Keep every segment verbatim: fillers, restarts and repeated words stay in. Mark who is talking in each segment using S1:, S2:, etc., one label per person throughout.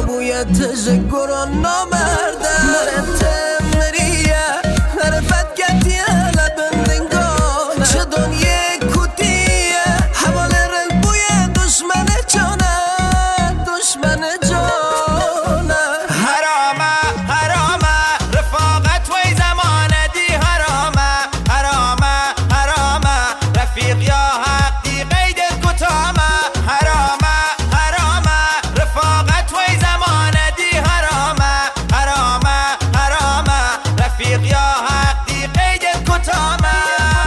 S1: بوی تشکر نامرده مرتب مریه عرفت گتیه لبندنگانه چه دنیه کتیه حواله رل بوی دشمن جانه دشمن جانه
S2: حرامه حرامه رفاقت وی زمانه دی حرامه حرامه حرامه رفیق یا حق دی قید کتامه حرامه حرامه رفاقت وی زمانه دی حرامه حرامه حرامه رفیق یا حق دی قید کتامه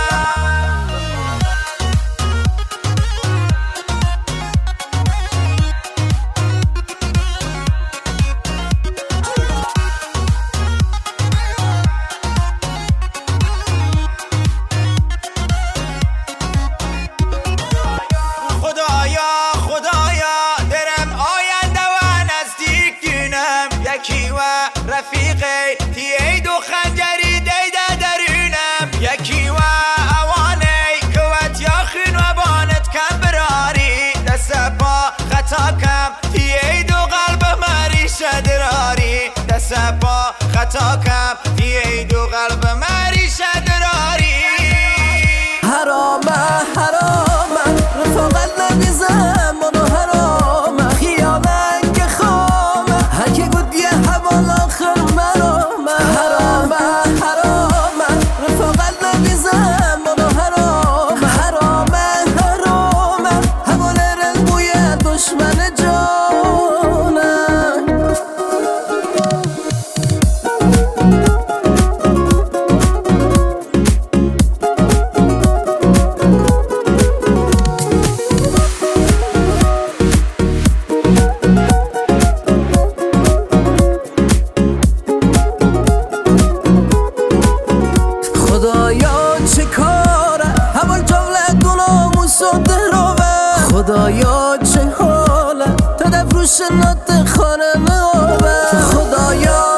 S2: خدایا خدایا درم آینده و نزدیک دینم یکی و رفیقی تیید و خنجری دیده درونم یکی و اوانی کوت یاخین و بانت کم براری دست پا خطا کم تیید و قلب مریشه دراری دست پا خطا کم تیید و قلب مریشه دراری
S1: حرامه حرامه رفاقت نبیزم منو حرامه خیالن که خامه هرکی گود یه حوال آخر مرامه حرامه حرامه رفاقت نبیزم منو حرامه حرامه حرامه حوال رل بوی دشمن جانه خدایا چه کاره حوال جولت و ناموس و دروه خدایا چه حاله تا دفروش نات خانه مهابه خدایا